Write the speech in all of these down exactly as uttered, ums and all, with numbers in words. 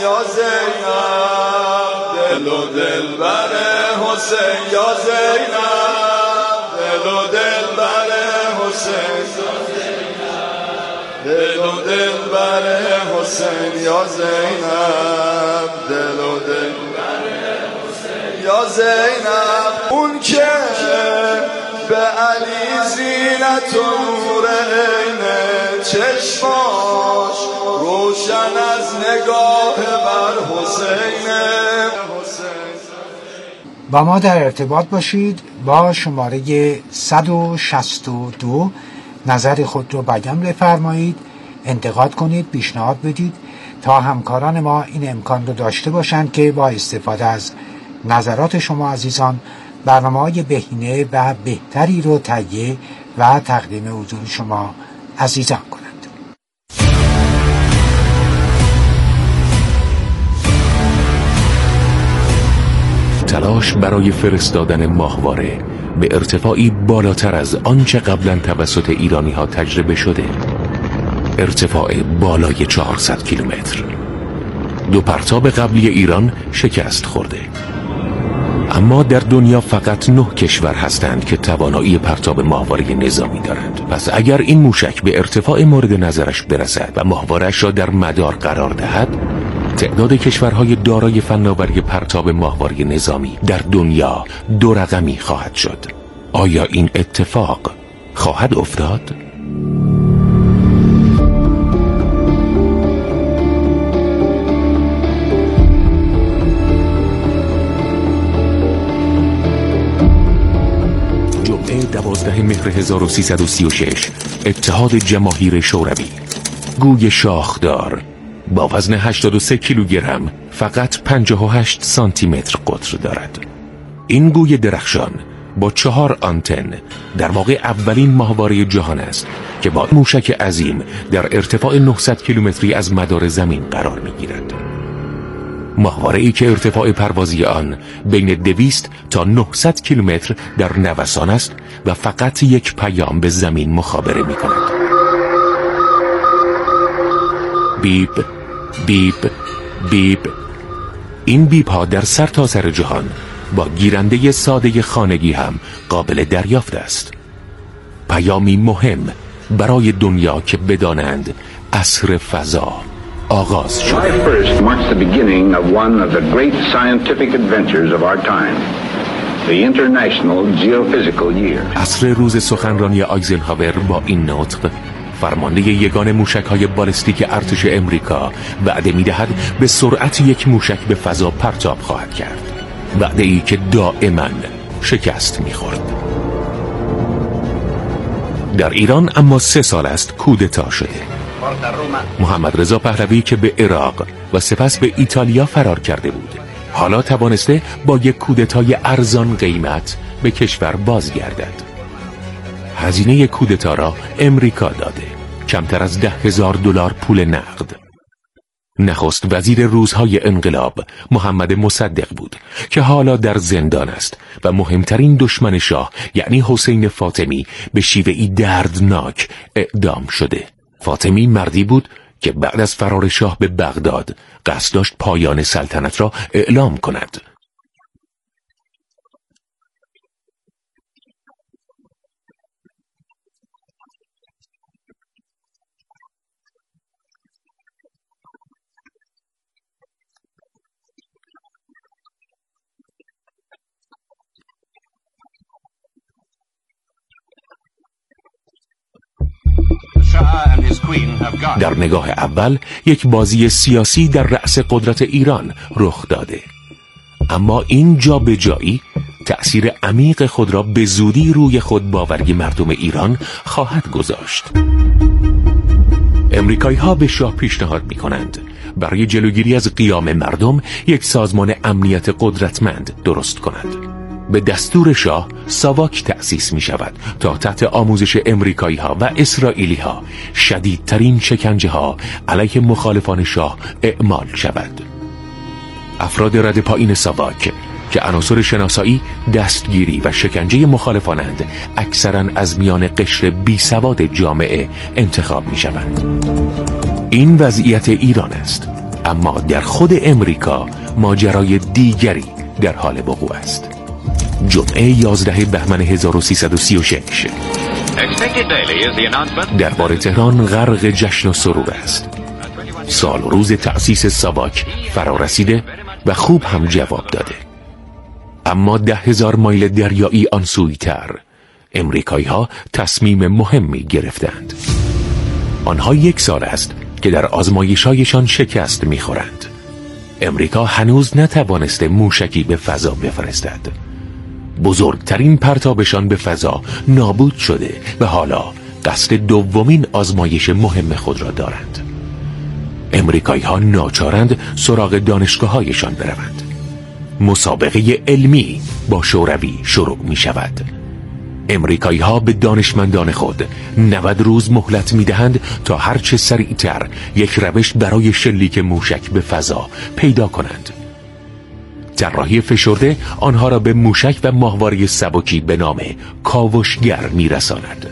یا زینب، دل و دلبر حسین یا زینب، دل و دلبر حسین، دل و دلبر حسین یا زینب، دل و دلبر حسین یا زینب. اون که به علی زینت و نور عینه، چشماش روشن از نگاه بر حسینه. با ما در ارتباط باشید. با شماره صد و شصت و دو نظر خود رو بیان بفرمایید، انتقاد کنید، پیشنهاد بدید تا همکاران ما این امکان رو داشته باشند که با استفاده از نظرات شما عزیزان برنامه‌های بهینه و بهتری رو تهیه و تقدیم حضور شما عزیزان کنند. تلاش برای فرستادن ماهواره به ارتفاعی بالاتر از آنچه قبلا توسط ایرانی ها تجربه شده، ارتفاع بالای چهارصد کیلومتر. دو پرتاب قبلی ایران شکست خورده، اما در دنیا فقط نه کشور هستند که توانایی پرتاب ماهواره نظامی دارند. پس اگر این موشک به ارتفاع مورد نظرش برسد و ماهواره‌اش را در مدار قرار دهد، تعداد کشورهای دارای فناوری پرتاب ماهواره نظامی در دنیا دو رقمی خواهد شد. آیا این اتفاق خواهد افتاد؟ جمعه دوازده مهر هزار و سیصد و سی و شش، اتحاد جماهیر شوروی، گوی شاخدار با وزن هشتاد و سه کیلوگرم فقط پنجاه و هشت سانتی متر قطر دارد. این گوی درخشان با چهار آنتن در واقع اولین ماهواره جهان است که با موشک عظیم در ارتفاع نهصد کیلومتری از مدار زمین قرار می‌گیرد. ماهواره‌ای که ارتفاع پروازی آن بین دویست تا نهصد کیلومتر در نوسان است و فقط یک پیام به زمین مخابره می‌کند. بیپ بیپ بیپ. این بیپ ها در سرتاسر جهان با گیرنده ساده خانگی هم قابل دریافت است. پیامی مهم برای دنیا که بدانند عصر فضا آغاز شده. عصر روز سخنرانی آیزنهاور با این نطق، فرمانده یگان موشک‌های بالستیک ارتش امریکا وعده می‌دهد به سرعت یک موشک به فضا پرتاب خواهد کرد، وعده‌ای که دائما شکست می‌خورد. در ایران اما سه سال است کودتا شده. محمد رضا پهلوی که به عراق و سپس به ایتالیا فرار کرده بود، حالا توانسته با یک کودتای ارزان قیمت به کشور بازگردد. هزینه کودتا را امریکا داده، کمتر از ده هزار دلار پول نقد. نخست وزیر روزهای انقلاب محمد مصدق بود که حالا در زندان است و مهمترین دشمن شاه یعنی حسین فاطمی به شیوهی دردناک اعدام شده. فاطمی مردی بود که بعد از فرار شاه به بغداد قصد داشت پایان سلطنت را اعلام کند. در نگاه اول یک بازی سیاسی در رأس قدرت ایران رخ داده، اما این جا به جایی تأثیر عمیق خود را به زودی روی خود باوری مردم ایران خواهد گذاشت. امریکایی ها به شاه پیشنهاد می کنند برای جلوگیری از قیام مردم یک سازمان امنیت قدرتمند درست کند. به دستور شاه ساواک تأسیس می شود تا تحت آموزش امریکایی ها و اسرائیلی ها شدیدترین شکنجه ها علیه مخالفان شاه اعمال شود. افراد رد پایین ساواک که عناصر شناسایی، دستگیری و شکنجه مخالفانند اکثرا از میان قشر بی سواد جامعه انتخاب می شوند. این وضعیت ایران است. اما در خود امریکا ماجرای دیگری در حال وقوع است. جمعه یازده بهمن هزار و سیصد و سی و شش دربار تهران غرق جشن و سرور است. سال و روز تأسیس ساواک فرا رسیده و خوب هم جواب داده. اما ده هزار مایل دریایی آن سوی تر امریکایی ها تصمیم مهمی گرفتند. آنها یک سال است که در آزمایش‌هایشان شکست می‌خورند. امریکا هنوز نتوانسته موشکی به فضا بفرستد. بزرگترین پرتابشان به فضا نابود شده و حالا قصد دومین آزمایش مهم خود را دارند. امریکایی ها ناچارند سراغ دانشگاه‌هایشان بروند. مسابقه علمی با شوروی شروع می شود. امریکایی ها به دانشمندان خود نود روز مهلت می دهند تا هرچه سریعتر یک روش برای شلیک موشک به فضا پیدا کنند. طراحی فشرده آنها را به موشک و ماهواره سبکی به نام کاوشگر می رساند.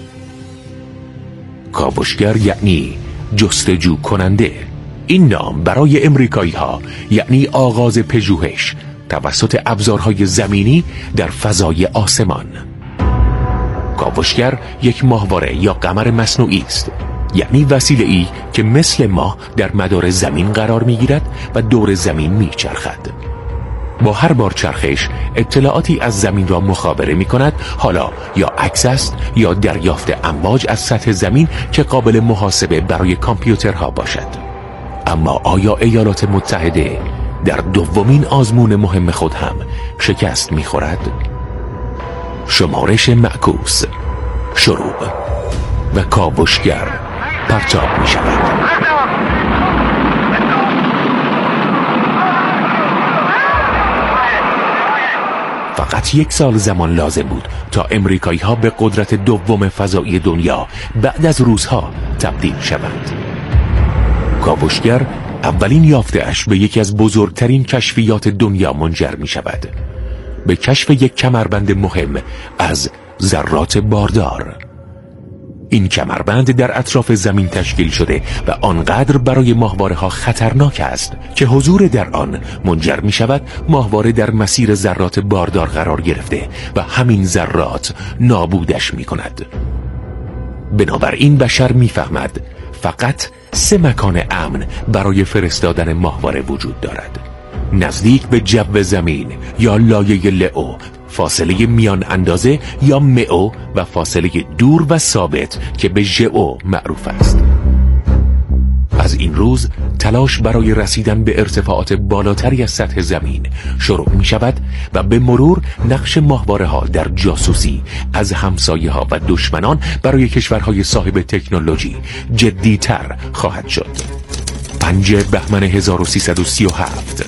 کاوشگر یعنی جستجو کننده. این نام برای امریکایی ها یعنی آغاز پژوهش توسط ابزارهای زمینی در فضای آسمان. کاوشگر یک ماهواره یا قمر مصنوعی است، یعنی وسیله‌ای که مثل ماه در مدار زمین قرار می‌گیرد و دور زمین می‌چرخد. با هر بار چرخش اطلاعاتی از زمین را مخابره می‌کند، حالا یا عکس است یا دریافت امواج از سطح زمین که قابل محاسبه برای کامپیوترها باشد. اما آیا ایالات متحده در دومین آزمون مهم خود هم شکست می‌خورد؟ شمارش معکوس شروع و کاوشگر پرتاب می شود. فقط یک سال زمان لازم بود تا امریکایی ها به قدرت دوم فضایی دنیا بعد از روزها تبدیل شوند. کاوشگر اولین یافته‌اش به یکی از بزرگترین کشفیات دنیا منجر می شود، به کشف یک کمربند مهم از ذرات باردار. این کمربند در اطراف زمین تشکیل شده و آنقدر برای ماهواره ها خطرناک است که حضور در آن منجر می شود ماهواره در مسیر ذرات باردار قرار گرفته و همین ذرات نابودش می کند. بنابراین بشر می فهمد فقط سه مکان امن برای فرستادن ماهواره وجود دارد: نزدیک به جو زمین یا لایه لئو، فاصله میان اندازه یا مئو و فاصله دور و ثابت که به ژئو معروف است. از این روز تلاش برای رسیدن به ارتفاعات بالاتری از سطح زمین شروع می شود و به مرور نقش ماهواره ها در جاسوسی از همسایه ها و دشمنان برای کشورهای صاحب تکنولوژی جدیتر خواهد شد. پنج بهمن هزار و سیصد و سی و هفت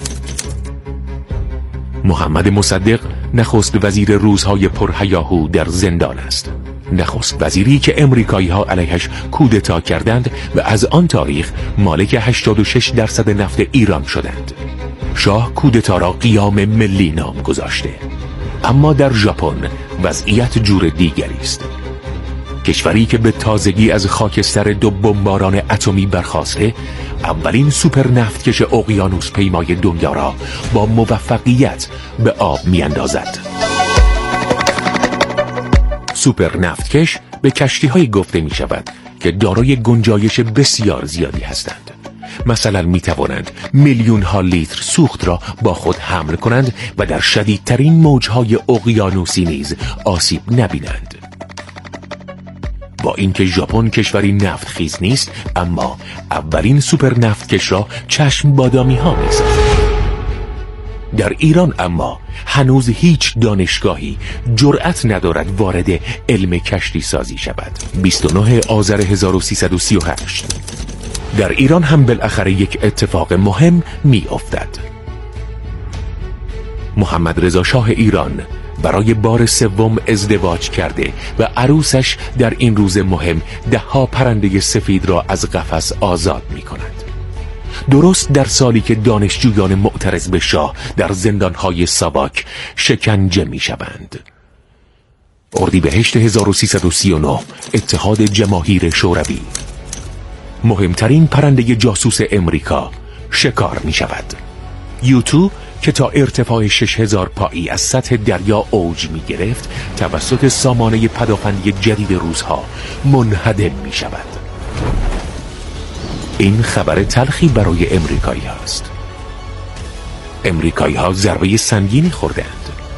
محمد مصدق نخست وزیر روزهای پرهیاهو در زندان است. نخست وزیری که امریکایی ها علیهش کودتا کردند و از آن تاریخ مالک هشتاد و شش درصد نفت ایران شدند. شاه کودتا را قیام ملی نام گذاشته. اما در ژاپن وضعیت جور دیگری است. کشوری که به تازگی از خاکستر دو بمباران اتمی برخاسته، اولین سوپر نفتکش اقیانوس پیمای دنیا را با موفقیت به آب میاندازد. سوپر نفتکش به کشتی‌های گفته می شود که دارای گنجایش بسیار زیادی هستند. مثلا می توانند میلیون ها لیتر سوخت را با خود حمل کنند و در شدیدترین موجهای اقیانوسی نیز آسیب نبینند. با اینکه ژاپن کشوری نفت خیز نیست، اما اولین سوپر نفتکش را چشم بادامی ها می سازند. در ایران اما هنوز هیچ دانشگاهی جرأت ندارد وارد علم کشتی سازی شود. بیست و نه آذر هزار و سیصد و سی و هشت در ایران هم بالاخره یک اتفاق مهم می افتد. محمد رضا شاه ایران برای بار سوم ازدواج کرده و عروسش در این روز مهم ده ها پرنده سفید را از قفس آزاد می کند. درست در سالی که دانشجویان معترض به شاه در زندانهای ساواک شکنجه می شوند. اردیبهشت هزار و سیصد و سی و نه اتحاد جماهیر شوروی، مهمترین پرنده جاسوس امریکا شکار می شود. یوتو که تا ارتفاع شش هزار پایی از سطح دریا اوج می گرفت توسط سامانه پدافندی جدید روس‌ها منهدم می شود. این خبر تلخی برای امریکایی هاست. امریکایی ها ضربه سنگینی خوردند.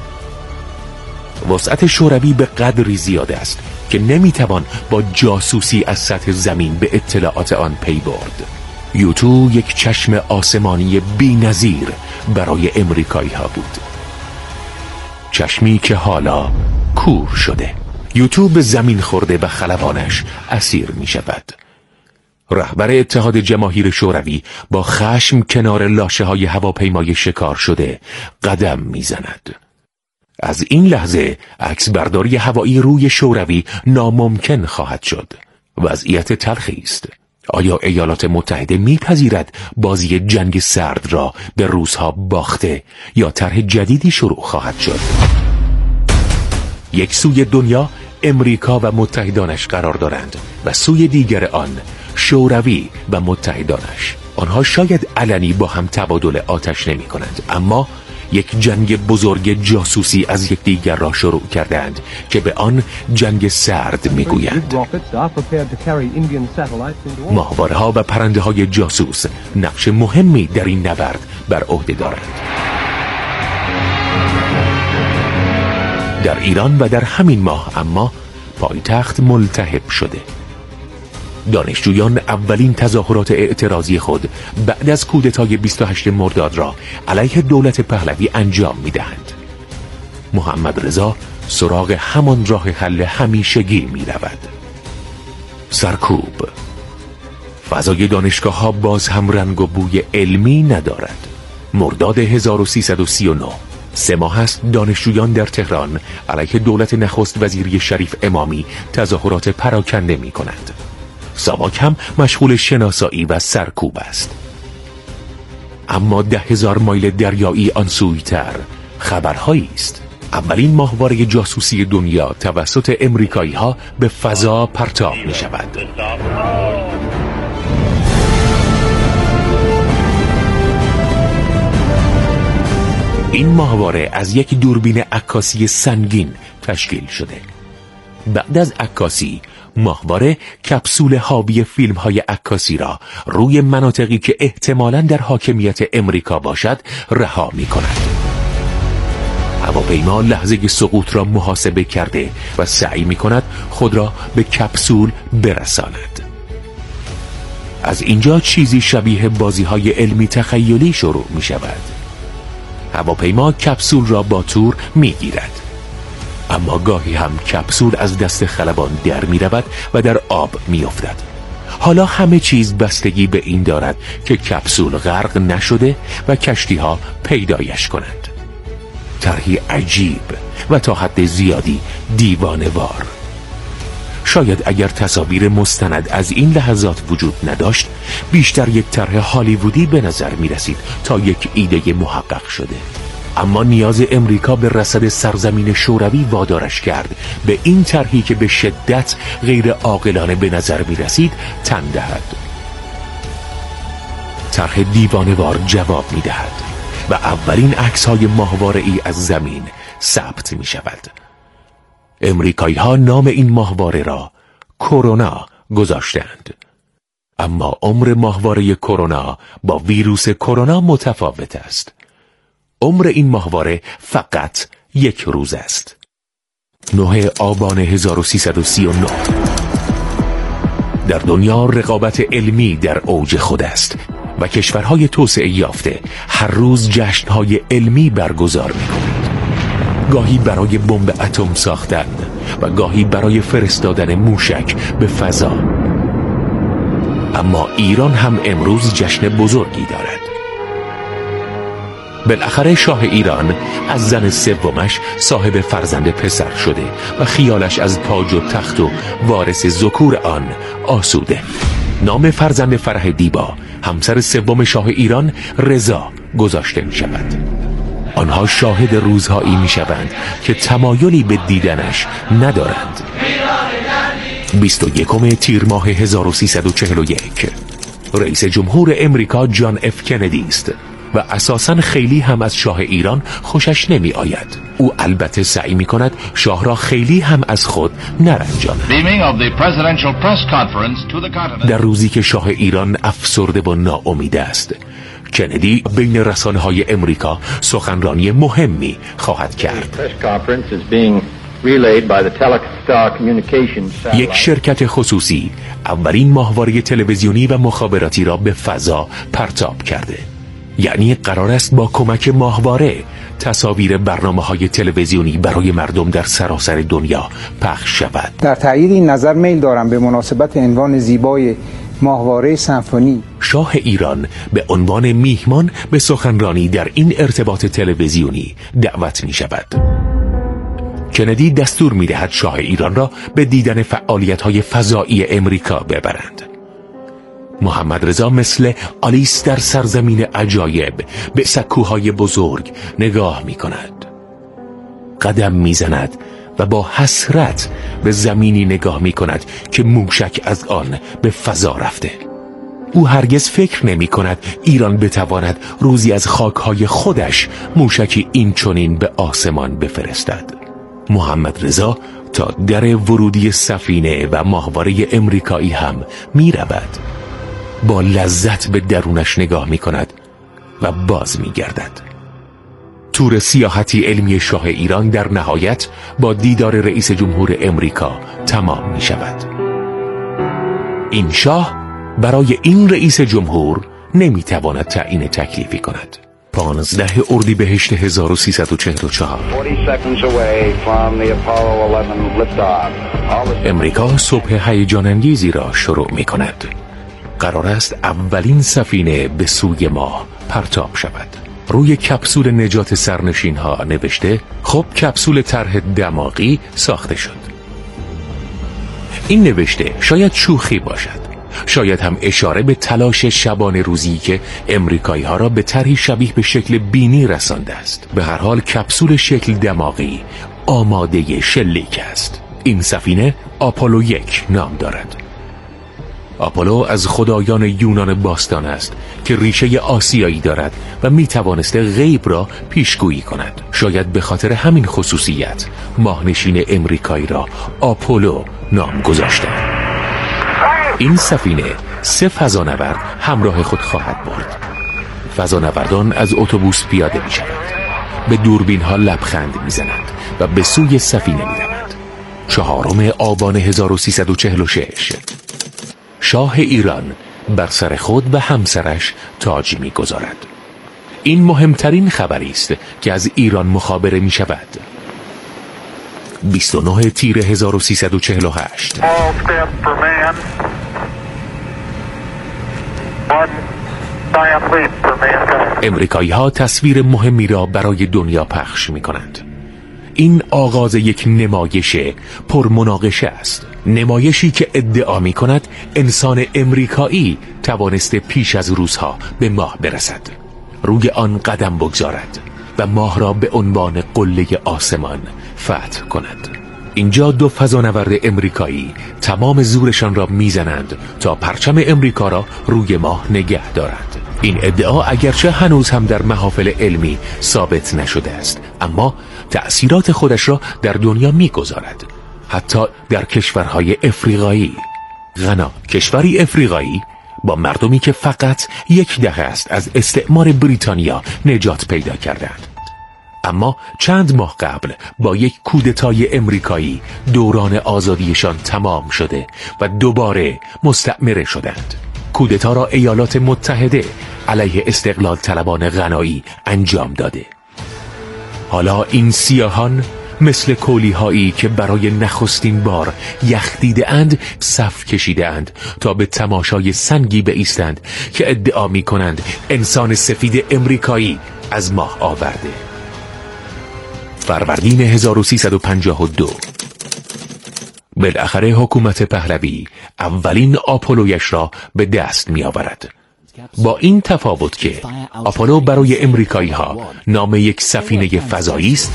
وسعت شوروی به قدری زیاد است که نمیتوان با جاسوسی از سطح زمین به اطلاعات آن پی برد. یوتو یک چشم آسمانی بی‌نظیر برای امریکایی ها بود. چشمی که حالا کور شده. یوتو به زمین خورده و خلبانش اسیر می شود. رهبر اتحاد جماهیر شوروی با خشم کنار لاشه های هواپیمای شکار شده قدم می زند. از این لحظه عکس برداری هوایی روی شوروی ناممکن خواهد شد. وضعیت تلخی است. آیا ایالات متحده میپذیرد بازی جنگ سرد را به روس‌ها باخته یا طرح جدیدی شروع خواهد شد؟ یک سوی دنیا امریکا و متحدانش قرار دارند و سوی دیگر آن شوروی و متحدانش. آنها شاید علنی با هم تبادل آتش نمی کنند، اما یک جنگ بزرگ جاسوسی از یکدیگر را شروع کردند که به آن جنگ سرد میگویند. ماهواره‌ها و پرنده‌های جاسوس نقش مهمی در این نبرد بر عهده دارند. در ایران و در همین ماه اما پایتخت ملتهب شده. دانشجویان اولین تظاهرات اعتراضی خود بعد از کودتای بیست و هشتم مرداد را علیه دولت پهلوی انجام می‌دهند. محمد رضا سراغ همان راه حل همیشگی می‌رود. سرکوب. فضای دانشگاه‌ها باز هم رنگ و بوی علمی ندارد. مرداد هزار و سیصد و سی و نه، سه ماه است دانشجویان در تهران علیه دولت نخست وزیری شریف امامی تظاهرات پراکنده می‌کنند. ساواک هم مشغول شناسایی و سرکوب است. اما ده هزار مایل دریایی آن سویتر خبرهایی است. اولین ماهواره جاسوسی دنیا توسط امریکایی ها به فضا پرتاب می شود. این ماهواره از یک دوربین عکاسی سنگین تشکیل شده. بعد از عکاسی ماهواره کپسول حاوی فیلم های عکاسی را روی مناطقی که احتمالاً در حاکمیت امریکا باشد رها می کند. هواپیما لحظه سقوط را محاسبه کرده و سعی می کند خود را به کپسول برساند. از اینجا چیزی شبیه بازی های علمی تخیلی شروع می شود. هواپیما کپسول را با تور می گیرد. اما گاهی هم کپسول از دست خلبان در می رود و در آب می افتد. حالا همه چیز بستگی به این دارد که کپسول غرق نشده و کشتی ها پیدایش کنند. طرحی عجیب و تا حد زیادی دیوانه‌وار. شاید اگر تصاویر مستند از این لحظات وجود نداشت بیشتر یک طرح هالیوودی به نظر می رسید تا یک ایده محقق شده. اما نیاز امریکا به رصد سرزمین شوروی وادارش کرد به این طرحی که به شدت غیر عاقلانه به نظر می رسید تن دهد. طرح دیوانه‌وار جواب می دهد و اولین عکس‌های ماهواره‌ای از زمین ثبت می شود. امریکایی ها نام این ماهواره را کرونا گذاشتند. اما عمر ماهواره کرونا با ویروس کرونا متفاوت است. عمر این ماهواره فقط یک روز است. نه آبان هزار و سیصد و سی و نه. در دنیا رقابت علمی در اوج خود است و کشورهای توسعه یافته هر روز جشنهای علمی برگزار می‌کنند. گاهی برای بمب اتم ساختن و گاهی برای فرستادن موشک به فضا. اما ایران هم امروز جشن بزرگی دارد. بالاخره شاه ایران از زن سومش صاحب فرزند پسر شده و خیالش از تاج و تخت و وارث ذکور آن آسوده. نام فرزند فرح دیبا همسر سوم شاه ایران رضا گذاشته می شود. آنها شاهد روزهایی می شوند که تمایلی به دیدنش ندارند. بیست و یکم تیر ماه هزار و سیصد و چهل و یک رئیس جمهور امریکا جان اف کندی است و اساساً خیلی هم از شاه ایران خوشش نمی آید. او البته سعی می کند شاه را خیلی هم از خود نرنجاند. در روزی که شاه ایران افسرده و ناامید است، کندی بین رسانه‌های امریکا سخنرانی مهمی خواهد کرد. یک شرکت خصوصی اولین ماهواره تلویزیونی و مخابراتی را به فضا پرتاب کرده. یعنی قرار است با کمک ماهواره تصاویر برنامه‌های تلویزیونی برای مردم در سراسر دنیا پخش شود. در تایید این نظر میل دارم به مناسبت عنوان زیبای ماهواره سمفونی شاه ایران به عنوان میهمان به سخنرانی در این ارتباط تلویزیونی دعوت می شود. کندی دستور می دهد شاه ایران را به دیدن فعالیت‌های فضایی امریکا ببرند. محمد رضا مثل آلیس در سرزمین عجایب به سکوهای بزرگ نگاه می کند. قدم می زند و با حسرت به زمینی نگاه می کند که موشک از آن به فضا رفته. او هرگز فکر نمی کند ایران بتواند روزی از خاکهای خودش موشکی این چنین به آسمان بفرستد. محمد رضا تا در ورودی سفینه و ماهواره امریکایی هم می رود. با لذت به درونش نگاه می کند و باز می گردد. تور سیاحتی علمی شاه ایران در نهایت با دیدار رئیس جمهور امریکا تمام می شود. این شاه برای این رئیس جمهور نمی تواند تعیین تکلیفی کند. پانزده اردیبهشت هزار و سیصد و چهل و چهار امریکا صبح هیجان انگیزی را شروع می کند. قرار است اولین سفینه به سوی ماه پرتاب شود. روی کپسول نجات سرنشین ها نوشته خب کپسول طرح دماغی ساخته شد. این نوشته شاید شوخی باشد، شاید هم اشاره به تلاش شبانه روزی که امریکایی ها را به طرحی شبیه به شکل بینی رسانده است. به هر حال کپسول شکل دماغی آماده شلیک است. این سفینه آپولو یک نام دارد. آپولو از خدایان یونان باستان است که ریشه آسیایی دارد و می توانسته غیب را پیشگویی کند. شاید به خاطر همین خصوصیت ماهنشین امریکایی را آپولو نام گذاشته. این سفینه سه فضانورد همراه خود خواهد برد. فضانوردان از اتوبوس پیاده می شود، به دوربین ها لبخند می زنند و به سوی سفینه می روند. چهارم آبان هزار و سیصد و چهل و شش شاه ایران بر سر خود و همسرش تاج می گذارد. این مهمترین خبری است که از ایران مخابره می شود. بیست و نه تیر هزار و سیصد و چهل و هشت امریکایی ها تصویر مهمی را برای دنیا پخش می کنند. این آغاز یک نمایش پرمناقشه است. نمایشی که ادعا می کند انسان امریکایی توانسته پیش از روزها به ماه برسد، روی آن قدم بگذارد و ماه را به عنوان قله آسمان فتح کند. اینجا دو فضانورد امریکایی تمام زورشان را میزنند تا پرچم امریکا را روی ماه نگه دارند. این ادعا اگرچه هنوز هم در محافل علمی ثابت نشده است، اما تأثیرات خودش را در دنیا میگذارد، حتی در کشورهای افریقایی. غنا، کشوری افریقایی با مردمی که فقط یک دهه است از استعمار بریتانیا نجات پیدا کردند، اما چند ماه قبل با یک کودتای امریکایی دوران آزادیشان تمام شده و دوباره مستعمره شدند. کودتا را ایالات متحده علیه استقلال طلبان غنایی انجام داده. حالا این سیاهان مثل کولی هایی که برای نخستین بار یخ دیده اند صف کشیده اند تا به تماشای سنگی بایستند که ادعا می کنند انسان سفید امریکایی از ماه آورده. فروردین هزار و سیصد و پنجاه و دو بالاخره حکومت پهلوی اولین آپولویش را به دست می آورد، با این تفاوت که آپولو برای امریکایی ها نام یک سفینه فضایی است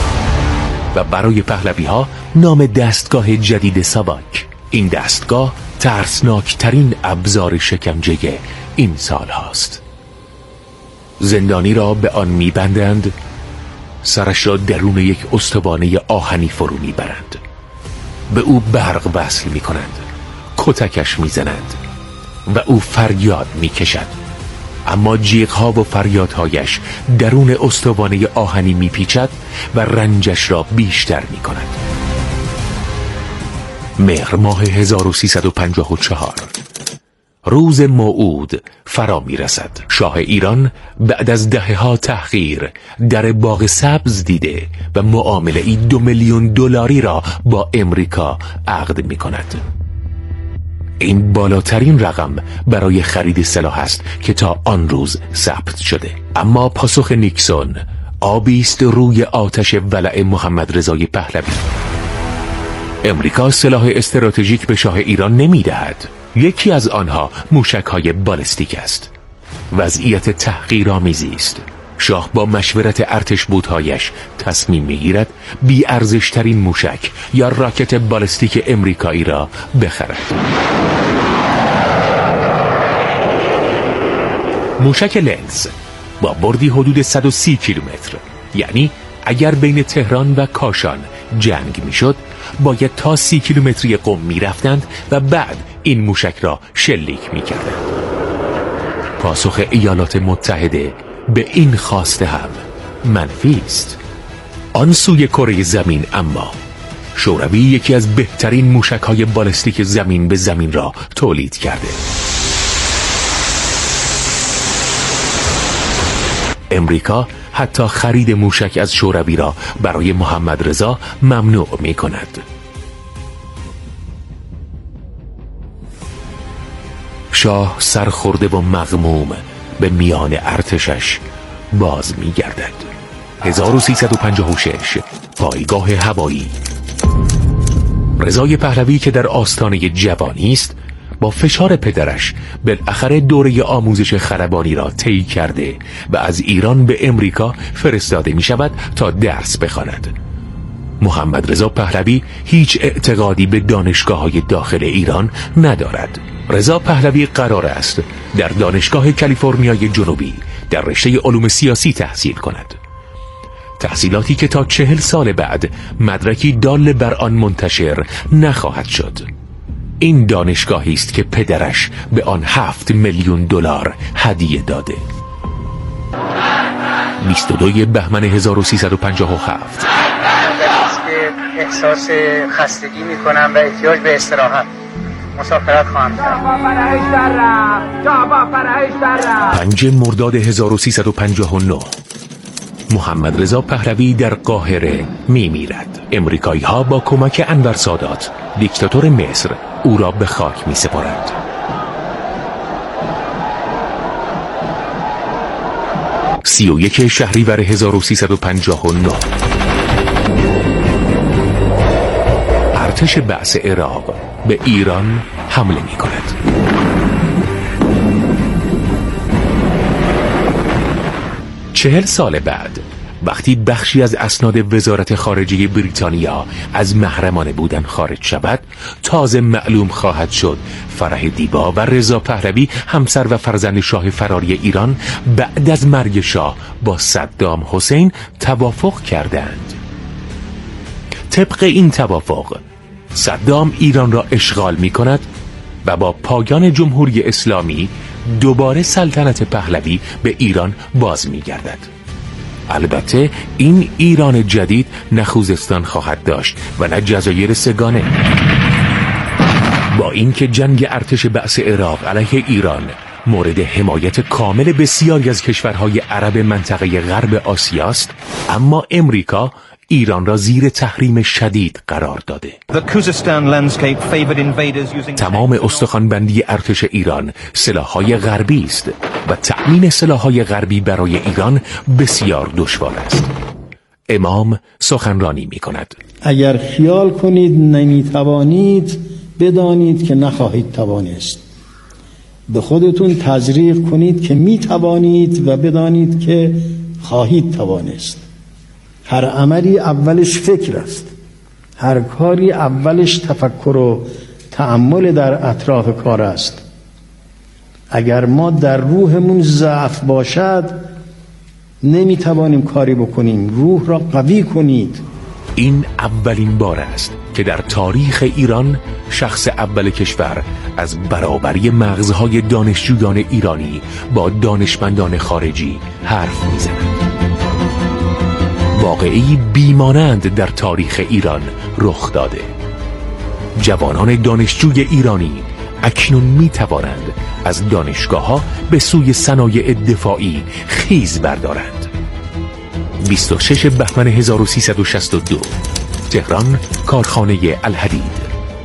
و برای پهلوی ها نام دستگاه جدید ساواک. این دستگاه ترسناکترین ابزار شکنجه این سال هاست. زندانی را به آن میبندند، سرش را درون یک استوانه آهنی فرو میبرند، به او برق وصل میکنند، کتکش میزنند و او فریاد میکشد، اما جیغها و فریادهایش درون استوانه آهنی میپیچد و رنجش را بیشتر میکند. مهر ماه هزار و سیصد و پنجاه و چهار روز موعود فرا می رسد. شاه ایران بعد از دهه‌ها تحقیر در باغ سبز دیده و معامله ای دو میلیون دلاری را با امریکا عقد می کند. این بالاترین رقم برای خرید سلاح است که تا آن روز ثبت شده. اما پاسخ نیکسون آبی است روی آتش ولع محمد رضای پهلوی. امریکا سلاح استراتژیک به شاه ایران نمی دهد. یکی از آنها موشک‌های بالستیک است. وضعیت تحقیرآمیزی است. شاه با مشورت ارتش بودهایش تصمیم میگیرد بی ارزشترین موشک یا راکت بالستیک امریکایی را بخرد. موشک لنز با بردی حدود صد و سی کیلومتر، یعنی اگر بین تهران و کاشان جنگ میشد باید تا سی کیلومتری قم میرفتند و بعد این موشک را شلیک میکردند. پاسخ ایالات متحده به این خواسته هم منفی است. آن سوی کره زمین اما شوروی یکی از بهترین موشک‌های بالستیک زمین به زمین را تولید کرده. امریکا حتی خرید موشک از شوروی را برای محمد رضا ممنوع می کند. شاه سرخورده و مغموم به میان ارتشش باز می گردد. هزار و سیصد و پنجاه و شش پایگاه هوایی. رضای پهلوی که در آستانه جوانی است با فشار پدرش بالاخره دوره آموزش خلبانی را طی کرده و از ایران به امریکا فرستاده می شود تا درس بخواند. محمد رضا پهلوی هیچ اعتقادی به دانشگاه‌های داخل ایران ندارد. رضا پهلوی قرار است در دانشگاه کالیفرنیای جنوبی در رشته علوم سیاسی تحصیل کند. تحصیلاتی که تا چهل سال بعد مدرکی دال بر آن منتشر نخواهد شد. این دانشگاهی است که پدرش به آن هفت میلیون دلار هدیه داده. بیست و دوی بهمن هزار و سیصد و پنجاه و هفت احساس خستگی میکنم و احتیاج به استراحت. مسافرت خواهم کرد. پنج مرداد هزار و سیصد و پنجاه و نه محمد رضا پهلوی در قاهره می میرد. امریکایی ها با کمک انور سادات دیکتاتور مصر او را به خاک می سپارند. سی و یک شهریور هزار و سیصد و پنجاه و نه ارتش بعث عراق به ایران حمله می کند. چهل سال بعد وقتی بخشی از اسناد وزارت خارجه بریتانیا از محرمانه بودن خارج شود، تازه معلوم خواهد شد فرح دیبا و رضا پهلوی همسر و فرزند شاه فراری ایران بعد از مرگ شاه با صدام حسین توافق کردند. طبق این توافق صدام ایران را اشغال می کند و با پایان جمهوری اسلامی دوباره سلطنت پهلوی به ایران باز می گردد. البته این ایران جدید نه خوزستان خواهد داشت و نه جزایر سگانه. با اینکه جنگ ارتش بعث عراق علیه ایران مورد حمایت کامل بسیاری از کشورهای عرب منطقه غرب آسیاست، اما امریکا ایران را زیر تحریم شدید قرار داده. تمام استخوانبندی ارتش ایران سلاح‌های غربی است و تأمین سلاح‌های غربی برای ایران بسیار دشوار است. امام سخنرانی می‌کند. اگر خیال کنید نمی‌توانید، بدانید که نخواهید توانست. به خودتون تزریق کنید که می‌توانید و بدانید که خواهید توانست. هر عملی اولش فکر است، هر کاری اولش تفکر و تأمل در اطراف کار است. اگر ما در روحمون ضعف باشد نمیتوانیم کاری بکنیم. روح را قوی کنید. این اولین بار است که در تاریخ ایران شخص اول کشور از برابری مغزهای دانشجویان ایرانی با دانشمندان خارجی حرف میزند. واقعی بیمانند در تاریخ ایران رخ داده. جوانان دانشجوی ایرانی اکنون می توانند از دانشگاه ها به سوی صنایع دفاعی خیز بردارند. بیست و شش بهمن هزار و سیصد و شصت و دو، تهران، کارخانه الحدید.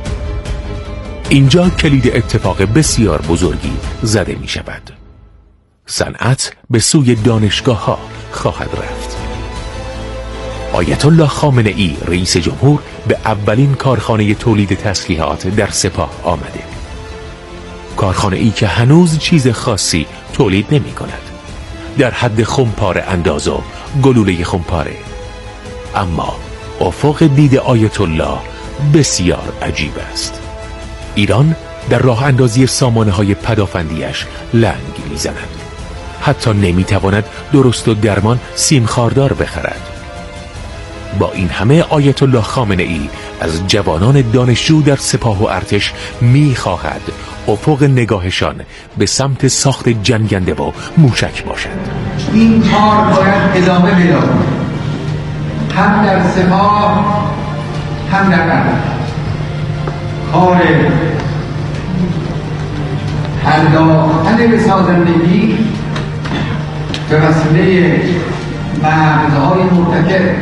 اینجا کلید اتفاق بسیار بزرگی زده می شود. صنعت به سوی دانشگاه ها خواهد رفت. آیت الله خامنه ای رئیس جمهور به اولین کارخانه تولید تسلیحات در سپاه آمده. کارخانه ای که هنوز چیز خاصی تولید نمی کند. در حد خمپاره انداز و گلوله خمپاره. اما افق دید آیت الله بسیار عجیب است. ایران در راه اندازی سامانه های پدافندیش لنگ می زند. حتی نمی تواند درست و درمان سیم خاردار بخرد. با این همه آیت الله خامنه ای از جوانان دانشجو در سپاه و ارتش می خواهد افق نگاهشان به سمت ساخت جنگنده و موشک باشد. این کار باید ادامه پیدا کند، هم در سپاه هم در ارتش. کار پرداختن به سازندگی به وسیله مغزهای مرتکب،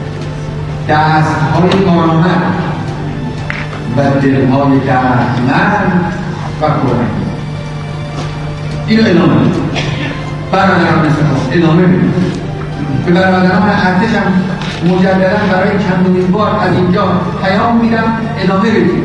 دستهای کارآمد و دلهای دردمند و کورنگ، اینو ادامه بدید. برادران سپاه ادامه بدید. به برادران ارتش هم مجددا برای چندمین بار از اینجا پیام میدم ادامه بدید.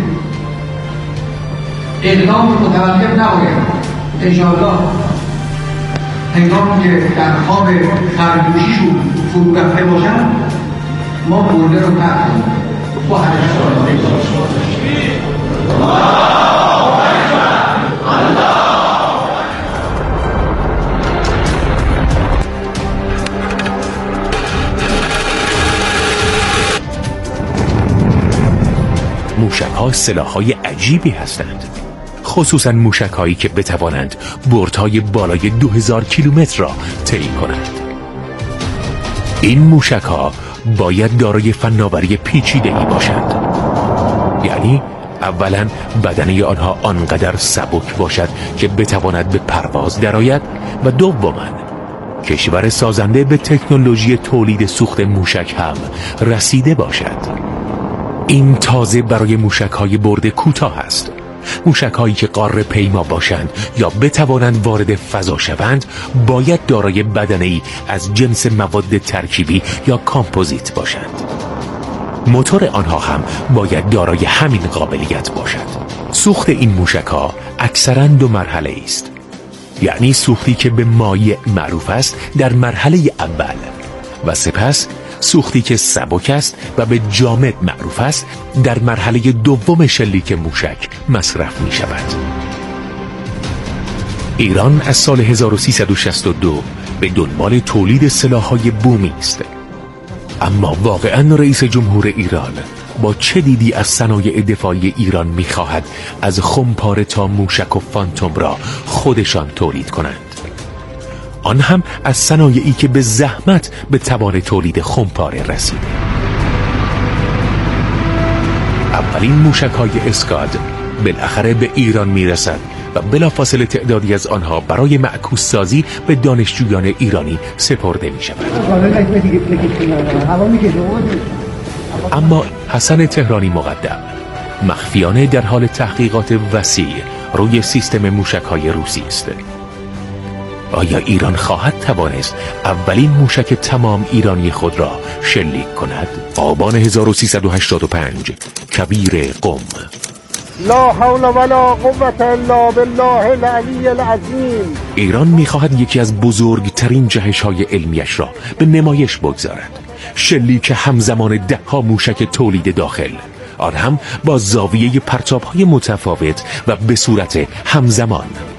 اقدام متوقف نباید. انشاءالله هنگامی که در خواب خرگوشیشون فرو رفته باشن ما برده رو ترک کنیم با حرکت موشک‌ها سلاح‌های عجیبی هستند، خصوصا موشک‌هایی که بتوانند بردهای بالای دو هزار کیلومتر را طی کنند. این موشک‌ها باید دارای فناوری پیچیده‌ای باشند. یعنی اولا بدنه آنها آنقدر سبک باشد که بتواند به پرواز درآید و دوما کشور سازنده به تکنولوژی تولید سوخت موشک هم رسیده باشد. این تازه برای موشک‌های برد کوتاه است. موشک‌هایی که قاره پیما باشند یا بتوانند وارد فضا شوند باید دارای بدنه‌ای از جنس مواد ترکیبی یا کامپوزیت باشند. موتور آنها هم باید دارای همین قابلیت باشد. سوخت این موشک‌ها اکثراً دو مرحله است. یعنی سوختی که به مایع معروف است در مرحله اول و سپس سوختی که سبک است و به جامد معروف است در مرحله دوم شلیک موشک مصرف می شود. ایران از سال هزار و سیصد و شصت و دو به دنبال تولید سلاح‌های بومی است. اما واقعاً رئیس جمهور ایران با چه دیدی از صنایع دفاعی ایران می خواهد از خمپاره تا موشک و فانتوم را خودشان تولید کنند؟ آن هم از صنایعی که به زحمت به توان تولید خمپاره رسیده. اولین موشک‌های اسکاد بالاخره به ایران میرسد و بلافاصله تعدادی از آنها برای معکوس سازی به دانشجویان ایرانی سپرده می شود. اما حسن تهرانی مقدم مخفیانه در حال تحقیقات وسیع روی سیستم موشک‌های روسی است. آیا ایران خواهد توانست اولین موشک تمام ایرانی خود را شلیک کند؟ آبان هزار و سیصد و هشتاد و پنج، کبیر قم. لا حول ولا قوة الا بالله العلی العظیم. ایران می‌خواهد یکی از بزرگترین جهش‌های علمیش را به نمایش بگذارد. شلیک همزمان ده ها موشک تولید داخل. آن هم با زاویه پرتاب‌های متفاوت و به صورت همزمان.